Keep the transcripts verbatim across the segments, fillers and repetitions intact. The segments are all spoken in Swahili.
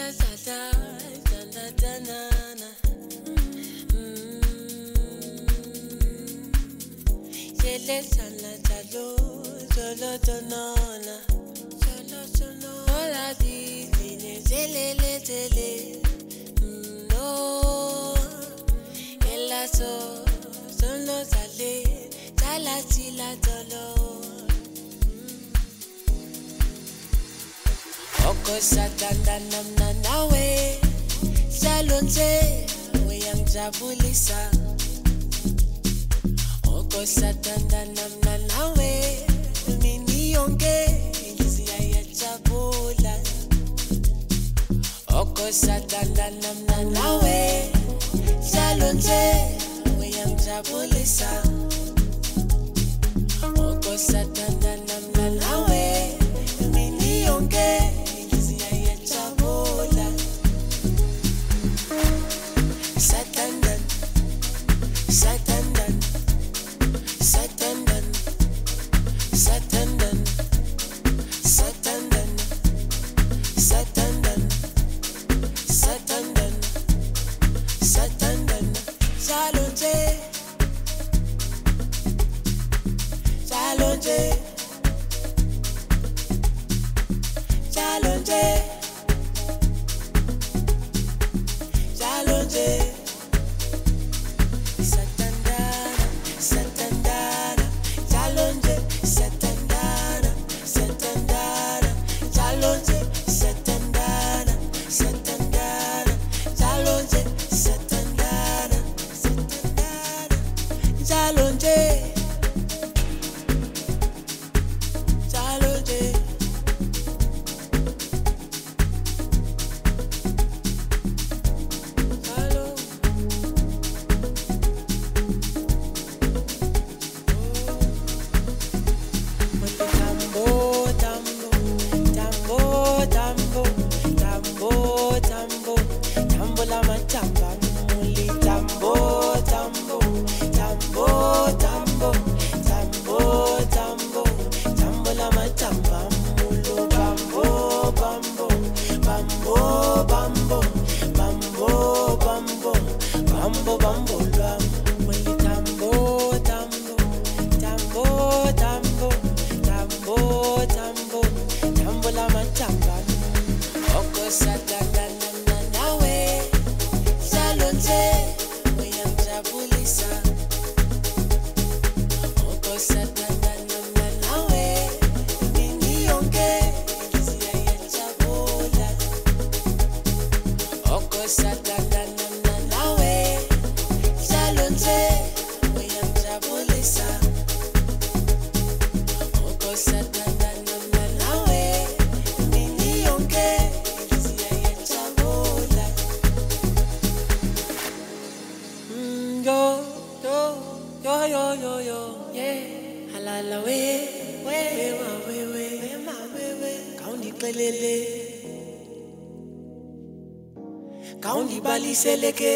Seleke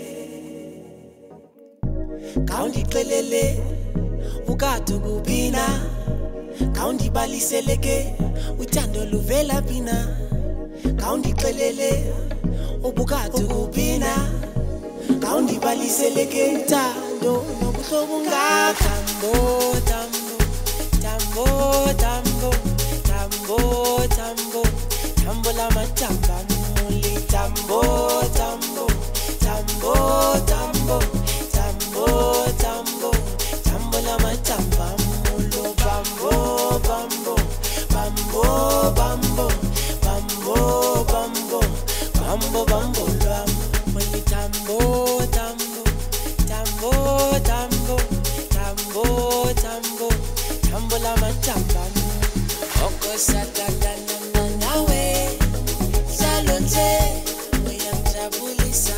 Kaundi Klelele Ugato Gubina Kaundi Bali Seleke Utando Luvela Bina Kaundi Klelele Ubugato Gubina Kaundi Bali Seleke Tando Nobusobunga Tambo Tambo Tambo Tambo Tambo Tambo Tambo la matamba muli Tambo Tambo Tambo Tambo Tambo Tambo Tambo la matamba mulo Bambo Bambo Bambo Bambo Bambo Bambo Bambo Bambo Lam muli Tambo Tambo Tambo Tambo Tambo Tambo Tambo la matamba Oko satanda na nawe Salonze Weyamjabulisa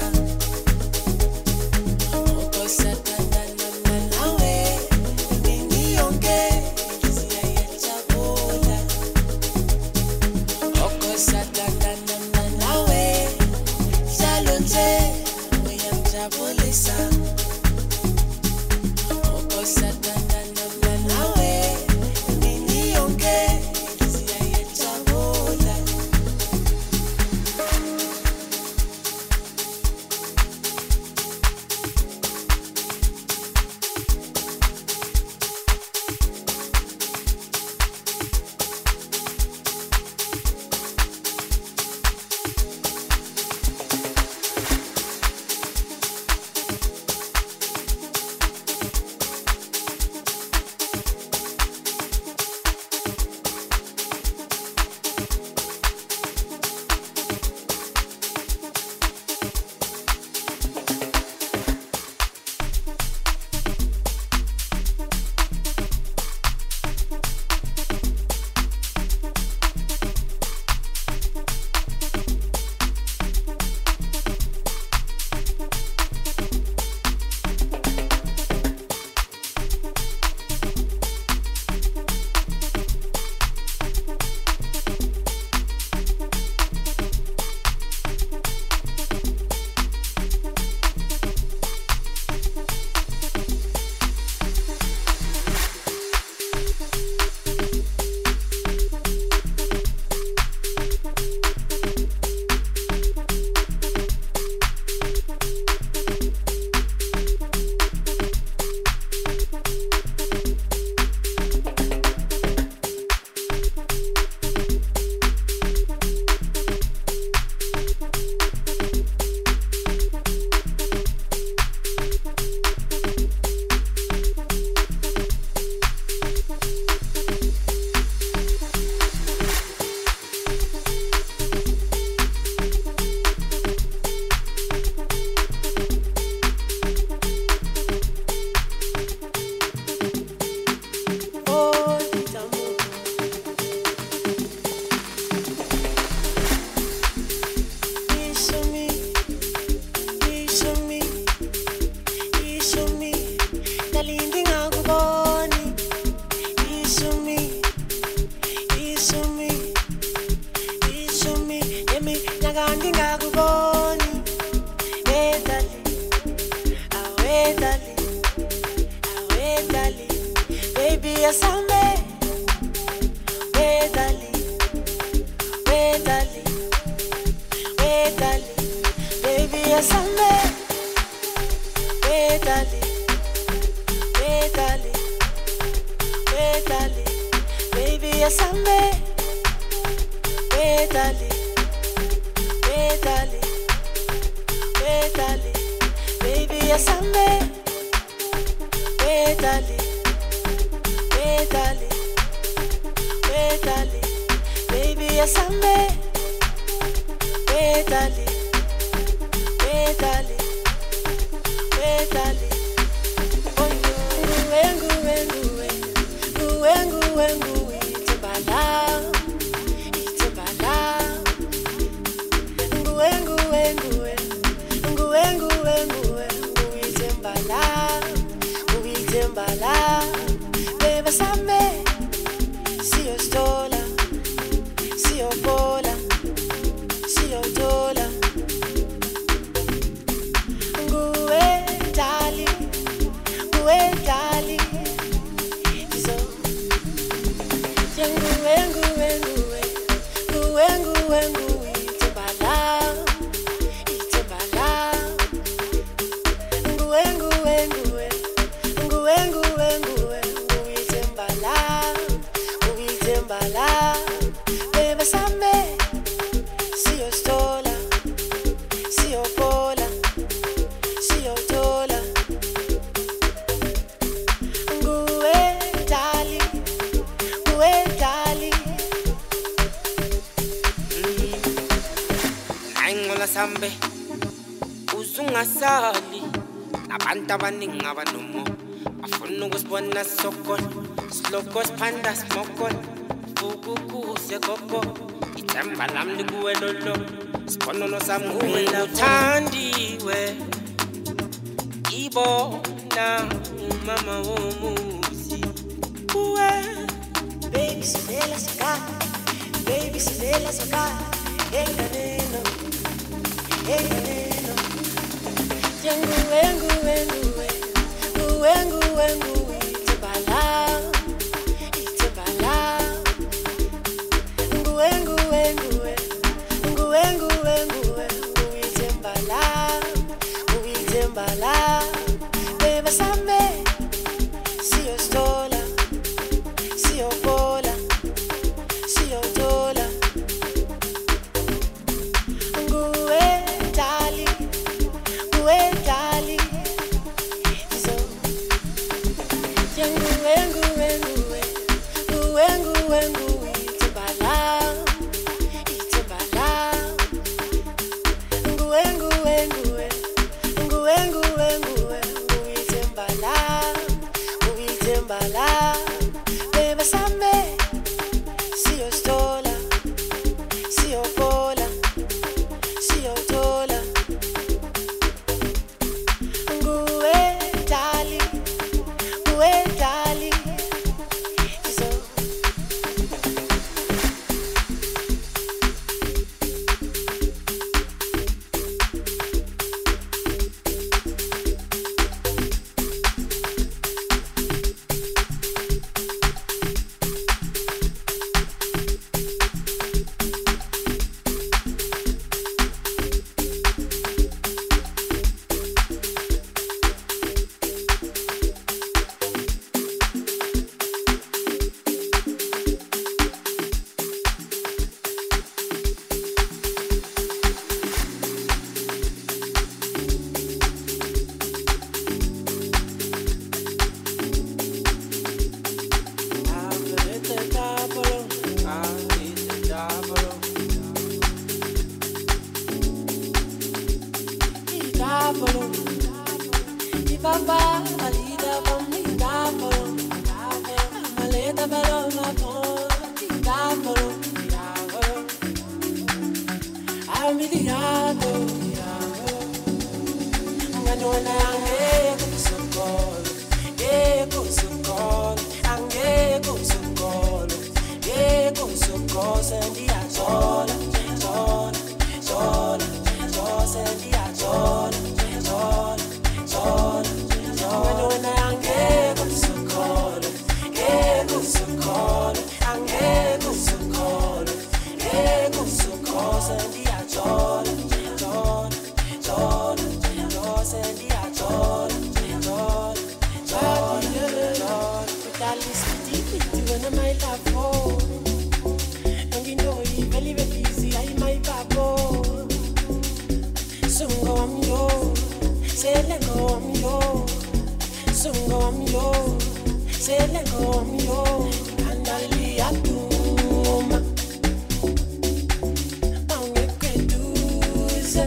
Oko satanda na nawe Mini yonge Kizia yachabula Oko satanda na nawe Salonze Weyamjabulisa Oko satanda na nawe Mini yonge Kizia yachabula yasambe pedale pedale pedale baby yasambe pedale pedale pedale baby yasambe pedale pedale pedale oh nguwe nguwe nguwe nguwe nguwe nguwe itembala itembala nguwe nguwe nguwe nguwe nguwe nguwe nguwe itembala nguwe itembala beba same siyo stola siyo bola siyo dola nguwe dali nguwe dali izo nguwe nguwe nguwe nguwe nguwe nguwe itembala itembala nguwe nguwe nguwe nguwe nguwe nguwe nguwe itembala nguwe itembala beba same siyo stola siyo bola siyo dola nguwe dali nguwe dali ayingola sambe uzungasali nabantu abaningi abanomo bafuna ukusibona sokolo siloko siphanda smokolo ukukuse gogo ithemba lami likuwe lolo siponono sami nguwe uthandiwe ibona umama womuzi uwe baby sivela soka baby sivela soka enganeno enganeno nguwe nguwe nguwe nguwe nguwe nguwe itembala itembala nguwe nguwe nguwe nguwe nguwe nguwe nguwe itembala nguwe itembala beba same siyo stola siyo bola siyo dola nguwe dali nguwe dali izo nguwe nguwe nguwe nguwe nguwe nguwe itembala itembala nguwe nguwe nguwe nguwe nguwe nguwe nguwe itembala nguwe itembala beba same siyo stola siyo bola siyo dola nguwe dali nguwe dali izo Papa, alida bami dapolo, maleta balo mapon, dapolo, dapolo, amiliado, ngadona ange kusukolo, ye kusukolo, ange kusukolo, ye kusukolo, sendi ajola, jola, jola, jola, sendi ajola, jola, jola. Ngadona ange kusukolo, ye kusukolo, ange kusukolo, ye kusukolo, sendi ajola, jola, jola, jola, sendi ajola, jola, jola, jola. With that list, deep into one of my love. sele ngomyo andaliyaduma awungekweduze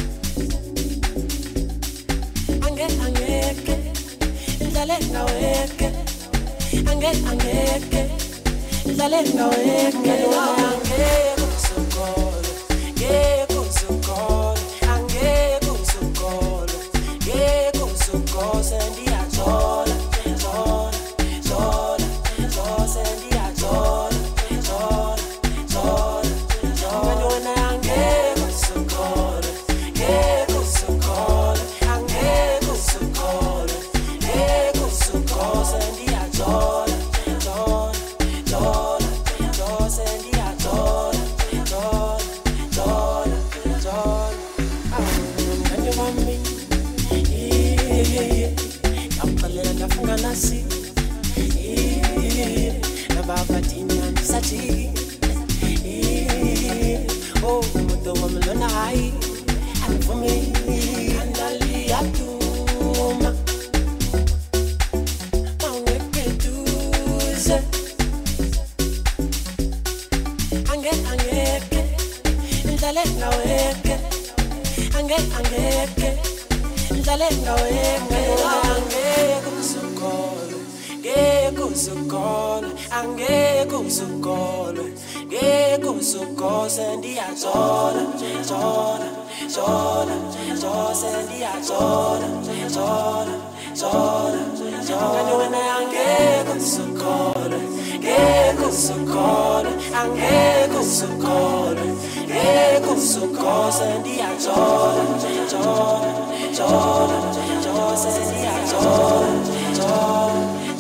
ange angeke idlale ngaweke ange angeke idlale ngaweke angeke kusokolo ngeke kusokolo angeke kusokolo ngeke kusokolo sendiyajola jola jola jola sendiyajola jola jola jola wena angeke kusokolo ngeke kusokolo angeke kusokolo ngeke kusokolo sendiyajola jola jola jola sendiyajola jola jola jola awumngane wami yakuqalela ndafunga nasi nababadina ndisathi oh umuntu wami lona hayi angivumi andaliyaduma awungekweduze ange angeke idlale ngaweke ange angeke idlale ngaweke angeke kusokolo ngeke kusokolo angeke kusokolo ngeke kusokolo sendiyajola jola jola jola sendiyajola jola jola jola wena angeke kusokolo ngeke kusokolo angeke kusokolo ngeke kusokolo sendiyajola jola jola jola sendiyajola jola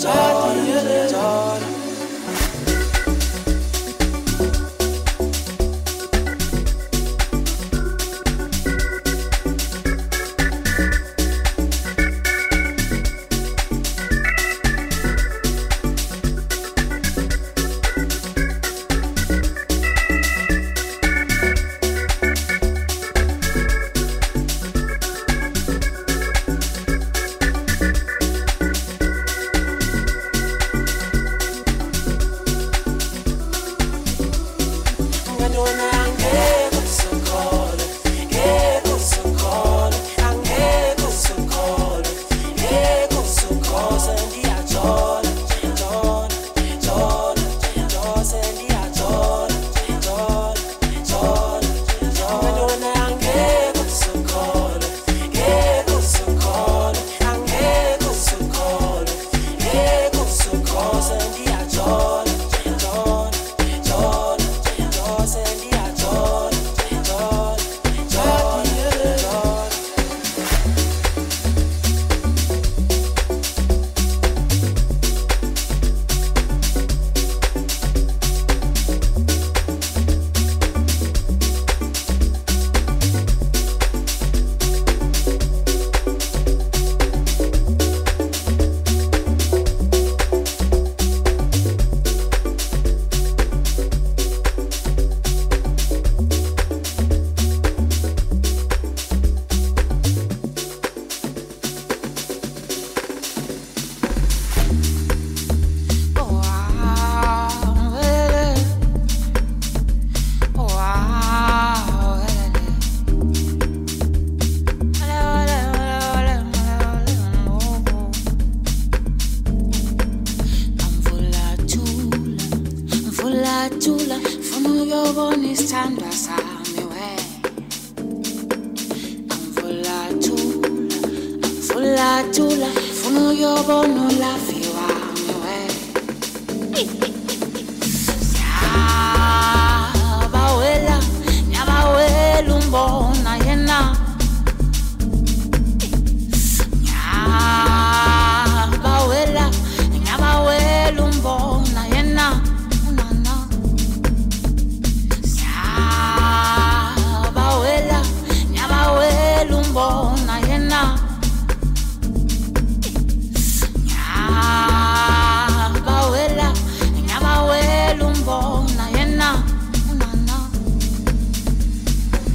jola jola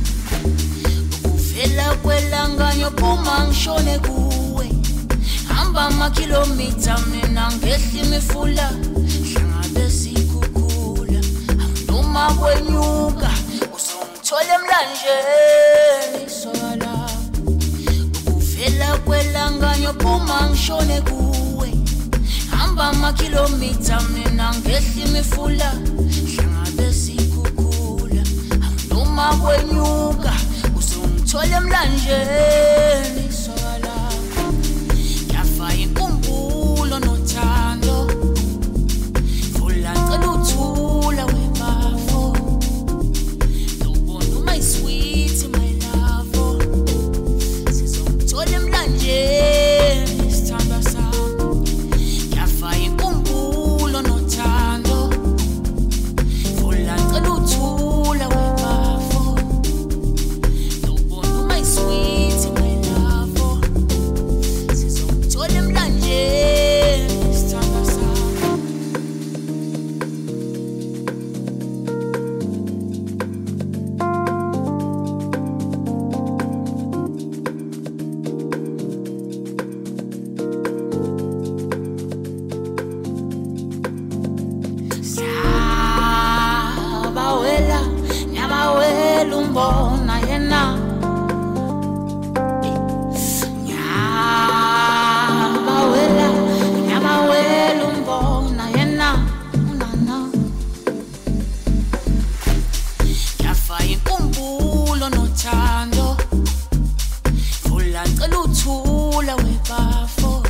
Kwelanga nyopuma ngishone kuwe hamba hamba amakhilomitha mina ngehla imifula hlangabe sikhukhula noma kwenyuka usongithola emlanjeni sola ukuvela kwelanganyo phuma ngishone kuwe hamba amakhilomitha mina ngehla imifula hlangabe sikhukhula noma kwenyuka usongithola emlanjeni sola yafa inkumbulo nothando vula cela uthula webafo ubona my sweet my love sizongithola emlanjeni sithanda sami yafa inkumbulo nothando vula cela uthula webafo ubona my sweet my love sizongithola emlanjeni sithanda sami Nyabawela, nyabawela umbona yena Nyabawela, nyabawela umbona yena Unana Yafa inkumbulo nothando Vula cela uthula webafo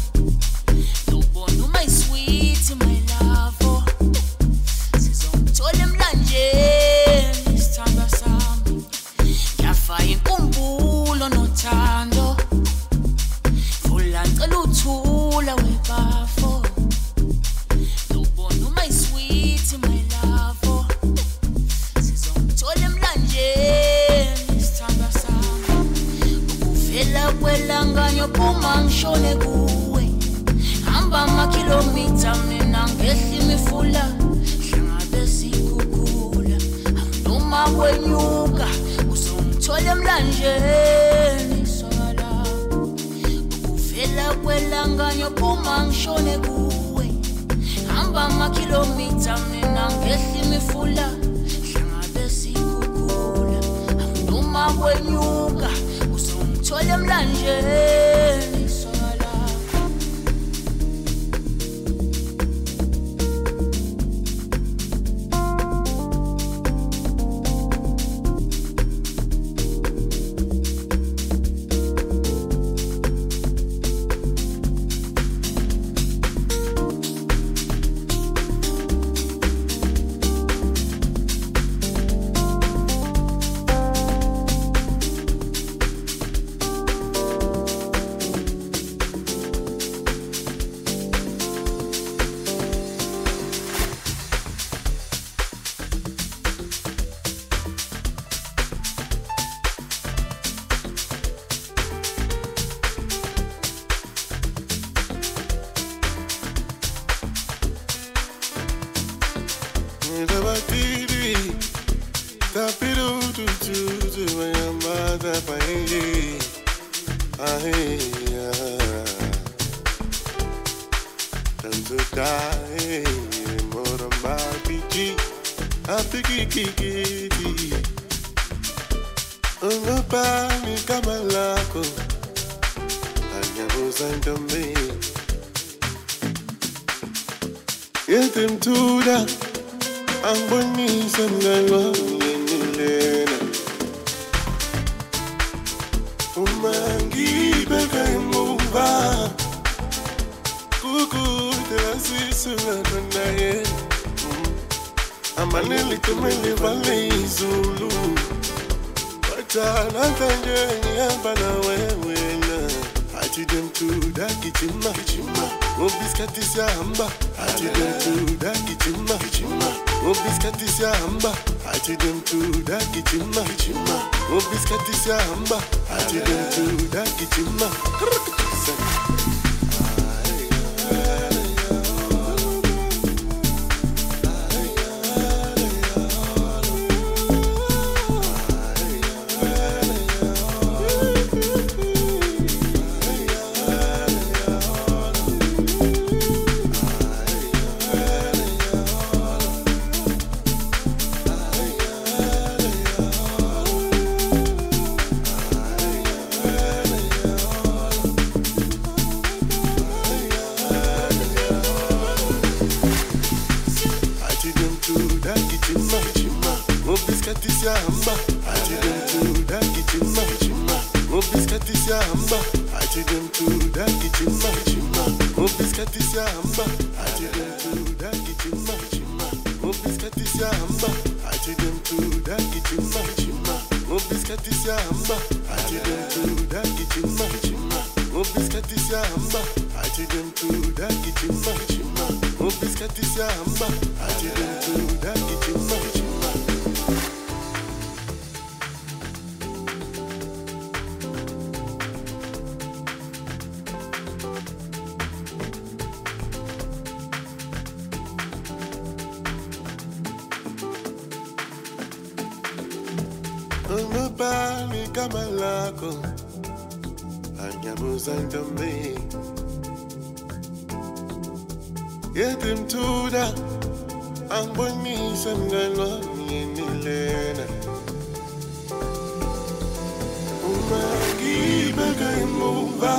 ubona my sweet my love sizongithola emlanjeni sithanda sami yafa inkumbulo nothando vula cela uthula webafo ubona my sweet my love sizongithola emlanjeni sithanda sami ukuvela kwelanganyo phuma ngishone kuwe hamba amakhilomitha mina ngehla imifula hlangabe sikhukhula noma kwenyuka usongithola emlanjeni sola ukuvela kwelanganyo phuma ngishone kuwe hamba amakhilomitha mina ngehla imifula hlangabe sikhukhula noma kwenyuka usongithola emlanjeni sola Yetimtuda angibonisa mngani yenilena uma ngibeka emuva kukude lasisuka naye amaneli tumeli vale izulu batana kanje ngihamba nawe wena athi dem tuda kichima kichima ngobiskati siyahamba athi dem tuda kichima kichima ngobiskati siyahamba athi dem tuda kichima kichima ngobiskati siyahamba athi dem tuda kichima gichima gichima ngobiskati siyahamba athi demthuda gijima gijima ngobiskati siyahamba athi demthuda gijima gijima ngobiskati siyahamba athi demthuda gijima gijima ngobiskati siyahamba athi demthuda gijima gijima ngobiskati siyahamba athi demthuda gijima gijima ngobiskati siyahamba athi demthuda gijima gijima ngobiskati siyahamba athi demthuda gijima gijima Nobody kama lako anyabuza ntombi yetimthuda angibonise mngani wami yenilena uma ngibeka emuva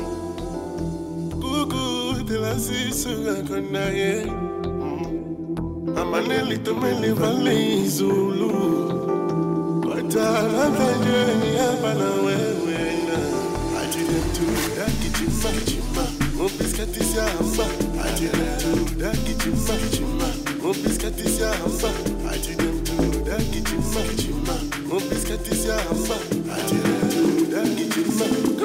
kukude lasisuka khona ye amanelito mele vale izulu Tala tajeni hapa na wewe na athi demthuda gijima gijima ngobiskati siyahamba athi demthuda gijima gijima ngobiskati siyahamba athi demthuda gijima gijima ngobiskati siyahamba athi demthuda gijima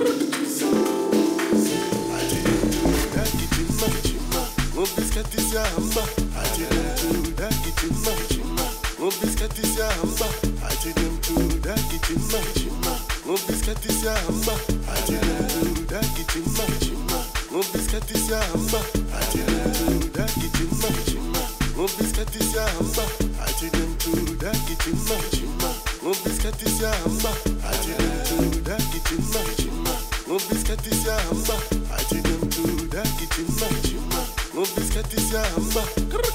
athi demthuda gijima gijima ngobiskati siyahamba athi demthuda gijima gijima ngobiskati siyahamba athi demthuda gijima gijima ngobiskati siyahamba athi demthuda gijima gijima ngobiskati siyahamba athi demthuda gijima gijima ngobiskati siyahamba athi demthuda gijima gijima ngobiskati siyahamba athi demthuda gijima gijima ngobiskati siyahamba athi demthuda gijima gijima ngobiskati siyahamba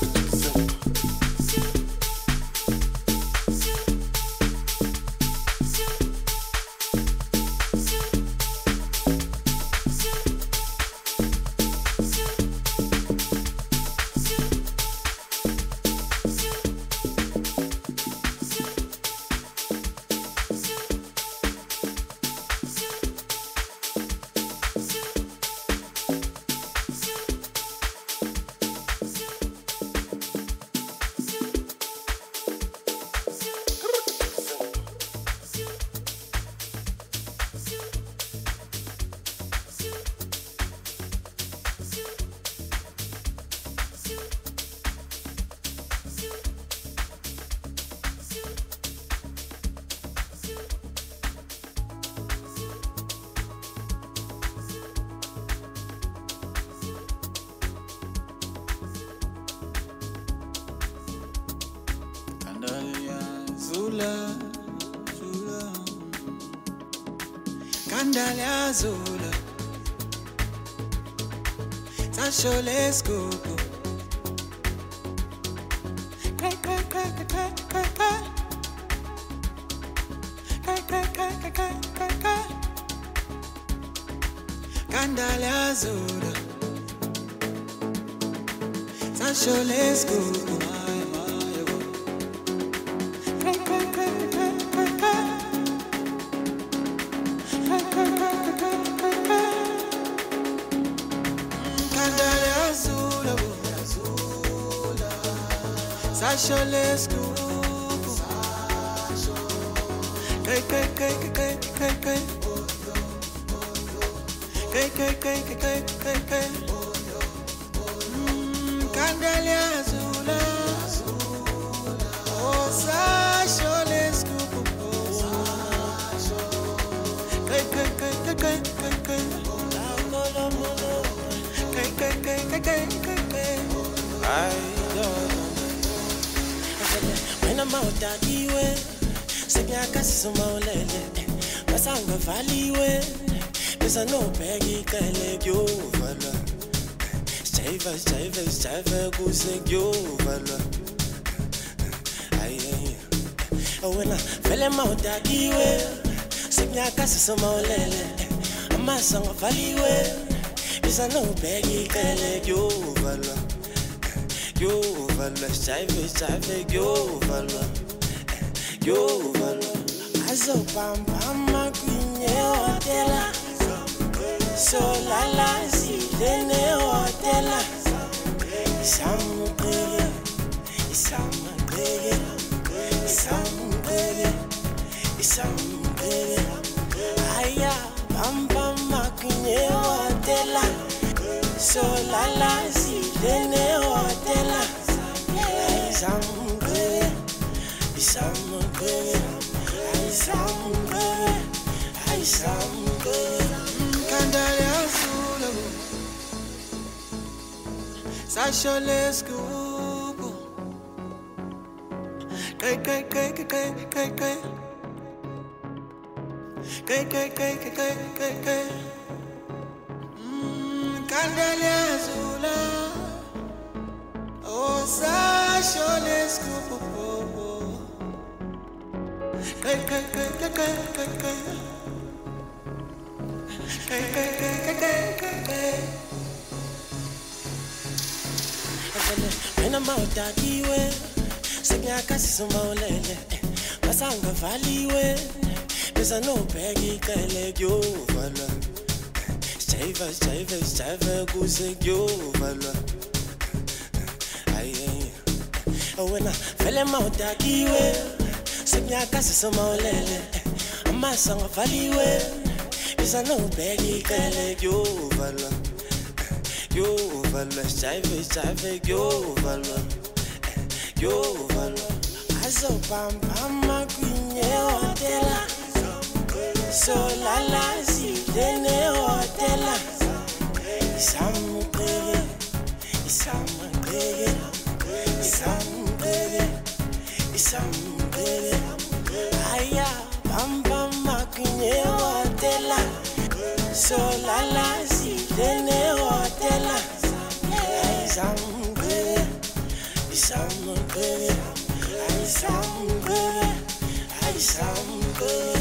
Kandalia Zula Tasho let's go Kai kai kai kai kai kai Kai kai kai kai kai kai kai Kandalia Zula Tasho let's go Sasha let's go. Kai kai kai kai kai kai. Kai kai kai kai kai kai. Kandalia Zula. Oh Sasha let's go. Kai kai kai kai kai kai kai. Kai kai kai kai kai kai kai. I don't. When I'm out that way, say I can see some more lele. But I'm a valley way. There's no peggy can let you follow. Save us, save us, save us, go say you follow. Aye, oh when I fell him out that way, say I can see some more lele. I'm a song of valley way. There's no peggy can let you follow. kuyovalwa sijayive sijayive kuyovalwa kuyovalwa azobambama kwinyehotela solala zilenehotela isamqeke isamqeke isamqeke isamqeke aya bambama kwinyehotela solala zilenehotela isamqeke isamqeke isamqeke isamqeke Sasha let's go. Kay kay kay kay kay kay kay. Kay kay kay kay kay kay kay. Mm, Candela Azula. Oh Sasha let's go. Kay kay kay kay kay kay kay. Kay kay kay kay kay kay. Wena mawudakiwe sekunyakasi sumawulele basanga valiwe besa nobheka iqele kuyovalwa sijayiva sijayiva sijayiva kuze kuyovalwa ayi wena vele mawudakiwe sekunyakasi sumawulele amasanga valiwe besa nobheka iqele kuyovalwa kuyovalwa sijayive sijayive kuyovalwa kuyovalwa azobambama kwinyehotela solala zilenehotela isamqeke isamqeke isamqeke isamqeke aya bambama kwinyehotela solala zilenehotela isamqeke isamqeke isamqeke isamqeke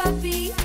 happy.